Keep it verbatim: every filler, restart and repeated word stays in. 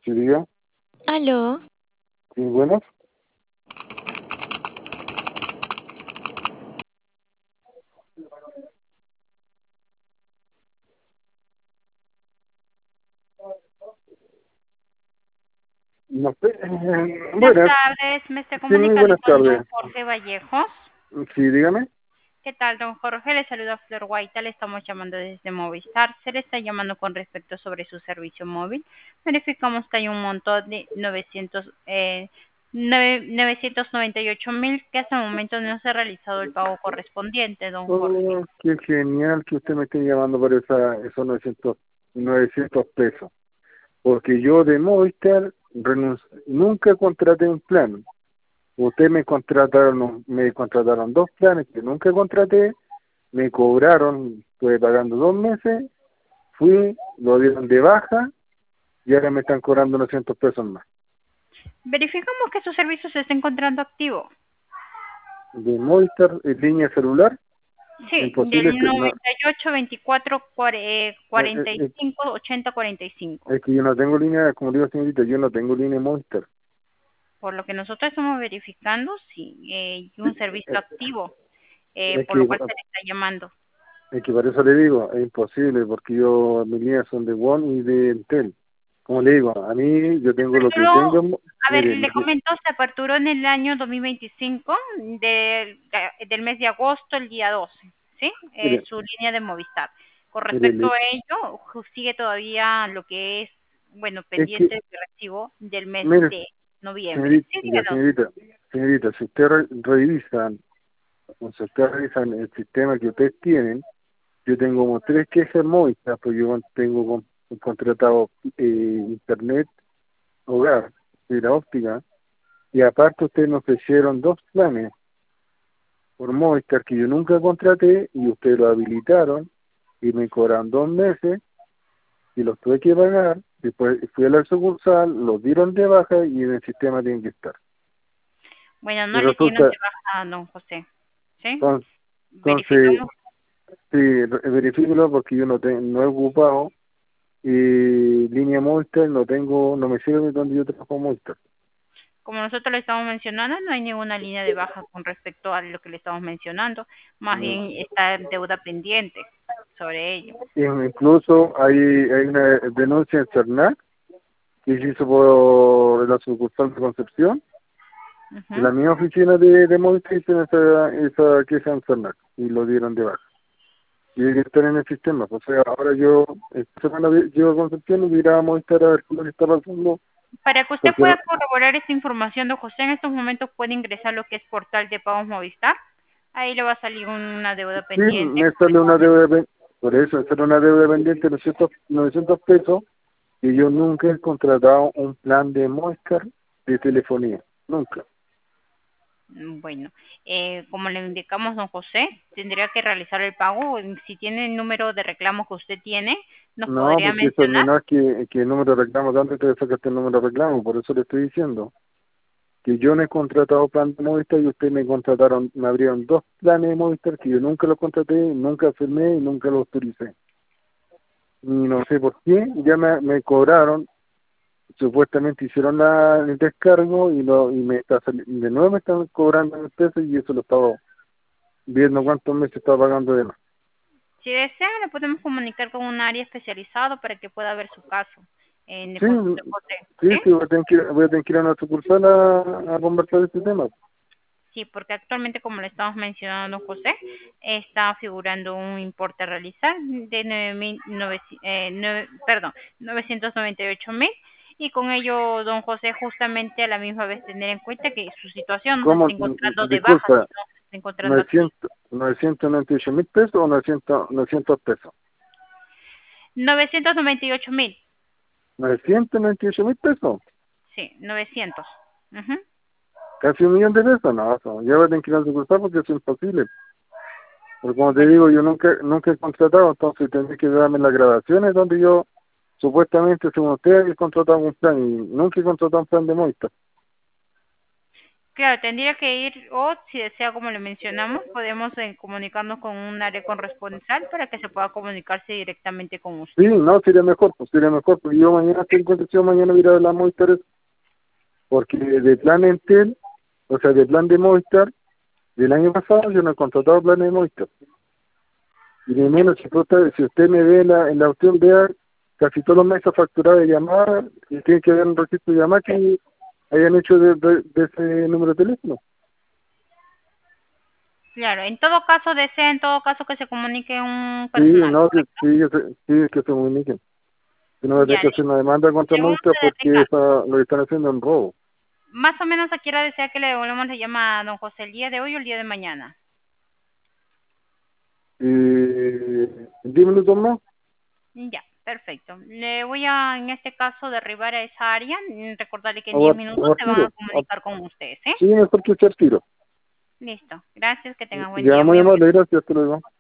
Sí, diga. Aló, Sí, buenas. No sé. eh, Buenas buenas. tardes, me estoy Sí, muy comunicando buenas con don tardes. Jorge Vallejos. Sí, dígame. ¿Qué tal, don Jorge? Le saluda Flor Guaita, le estamos llamando desde Movistar. Se le está llamando con respecto sobre su servicio móvil. Verificamos que hay un montón de novecientos, eh, nueve- novecientos noventa y ocho mil que hasta el momento no se ha realizado el pago correspondiente, don Jorge. Oh, qué genial que usted me esté llamando por esa, esos novecientos novecientos pesos. Porque yo de Movistar renunci- nunca contraté un plan. Ustedes me contrataron, un- me contrataron dos planes que nunca contraté, me cobraron, estuve pagando dos meses, fui, lo dieron de baja y ahora me están cobrando novecientos pesos más. Verificamos que su servicio se está encontrando activo. De Movistar en línea celular, Sí, imposible del que no, noventa y ocho, veinticuatro, eh, cuarenta y eh, cinco, ochenta, cuarenta y cinco. es que yo no tengo línea, como digo señorita, yo no tengo línea Movistar. Por lo que nosotros estamos verificando, sí, eh, hay un servicio Eh, activo, eh, es por lo que cual se le está llamando. es que por eso le digo, es imposible porque yo mis líneas son de One y de Entel. Como le digo, a mí yo tengo lo que Aperturó, tengo, a ver, mire, le lo que, comento, se aperturó en el año dos mil veinticinco, del, del mes de agosto, el día doce, ¿sí? Eh, mire, su línea de Movistar. Con mire, respecto le- a ello, ju- sigue todavía lo que es, bueno, es que, pendiente de recibo del mes mire, de noviembre. señorita, Sí, ya, díganos. señorita, señorita, si usted re- revisan, o si usted revisan el sistema que ustedes tienen, yo tengo como tres quejas Movistar, pues yo tengo con- contratado eh, internet, hogar, fibra óptica, y aparte ustedes me ofrecieron dos planes por Movistar que yo nunca contraté y ustedes lo habilitaron y me cobran dos meses y los tuve que pagar. Después fui a la sucursal, los dieron de baja y en el sistema tienen que estar. Bueno, Y no le tienen resulta, de baja a don José, ¿sí? entonces, entonces Verificamos. sí, re- verifíquelo porque yo no, te, no he ocupado y línea Movistar no tengo, no me sirve donde yo trabajo Movistar. Como nosotros le estamos mencionando, no hay ninguna línea de baja con respecto a lo que le estamos mencionando. Más Mm. bien está deuda pendiente sobre ello. Y incluso hay, hay una denuncia en CERNAC que se hizo por la sucursal de Concepción. En Ujú. la misma oficina de, de Movistar hicieron esa, esa queja en CERNAC y lo dieron de baja. Y hay que estar en el sistema. O sea, ahora yo, esta semana vi- llego a Concepción y voy a ir a Movistar a ver qué es lo que está pasando. Para que usted Porque pueda corroborar esta información, don José, en estos momentos puede ingresar lo que es portal de pagos Movistar. Ahí le va a salir una deuda sí, pendiente. me Como le sale una estamos deuda, pen- por eso, esa era una deuda pendiente de novecientos, novecientos pesos y yo nunca he contratado un plan de Movistar de telefonía. Nunca. Mm, Bueno, eh, como le indicamos, don José, tendría que realizar el pago. Si tiene el número de reclamo que usted tiene, nos No, podría porque eso es mencionar. menor que, que el número de reclamo. ¿Dónde te sacaste el número de reclamo? Por eso le estoy diciendo que yo no he contratado plan de Movistar y ustedes me contrataron, me abrieron dos planes de Movistar que yo nunca los contraté, nunca firmé y nunca los autoricé. Y no sé por qué, ya me, me cobraron, supuestamente hicieron la, el descargo y lo y me está sali- de nuevo me están cobrando el peso y eso lo estaba viendo cuántos meses estaba pagando de más. Si desea, le podemos comunicar con un área especializado para que pueda ver su caso en el Sí, José, de José, sí, ¿sí? sí, voy a tener que ir, voy a tener que ir a una sucursal a, a conversar este tema. Sí, porque actualmente, como le estamos mencionando, José, está figurando un importe a realizar de nueve mil eh, nueve- perdón, novecientos noventa y ocho mil y con ello, don José, justamente a la misma vez tener en cuenta que su situación no se ¿Cómo? está encontrando de baja, Disculpa, sino se está encontrando activa. novecientos, novecientos noventa y ocho mil pesos o novecientos, novecientos pesos. novecientos noventa y ocho mil, novecientos noventa y ocho mil pesos. sí, novecientos. Ujú. Casi un millón de pesos. No, eso, ya voy a tener que ir a la sucursal porque eso es imposible. Porque como te Bueno, digo, yo nunca nunca he contratado, entonces tendré que darme las grabaciones donde yo supuestamente, según ustedes, he contratado un plan y nunca he contratado un plan de Movistar. Claro, tendría que ir, o si desea, como le mencionamos, podemos eh, comunicarnos con un área corresponsal para que se pueda comunicarse directamente con Sí, usted. no, sería mejor, pues sería mejor, porque yo mañana tengo intención, mañana voy a ir a la Movistar, porque de plan Entel, o sea, de plan de Movistar, del año pasado yo no he contratado planes de Movistar. Y ni Ya, menos si usted, si usted me ve en la, en la opción vea casi todos los meses facturados de llamadas, y tiene que haber un registro de llamadas que hayan hecho de, de, de ese número de teléfono. claro. En todo caso, desea en todo caso que se comunique un Sí, personal, no, que, ¿correcto? sí, que se, sí, que se comuniquen. Que no va a tener Ya, que hacer una demanda contra le vamos Movistar a dar porque recado. esa, lo que están haciendo es un robo. Más o menos a qué hora desea que le devolvamos la llamada a don José, el día de hoy o el día de mañana. Y diez minutos más. Ya, perfecto. Le voy a, en este caso, derribar a esa área. mm, Recordarle que en O diez a, o minutos a se van a tiro. A- comunicar con ustedes, ¿eh? sí, mejor que sea tiro. Listo. Gracias, que tengan buen día. Ya, muy Muy amable. amable, gracias, hasta luego.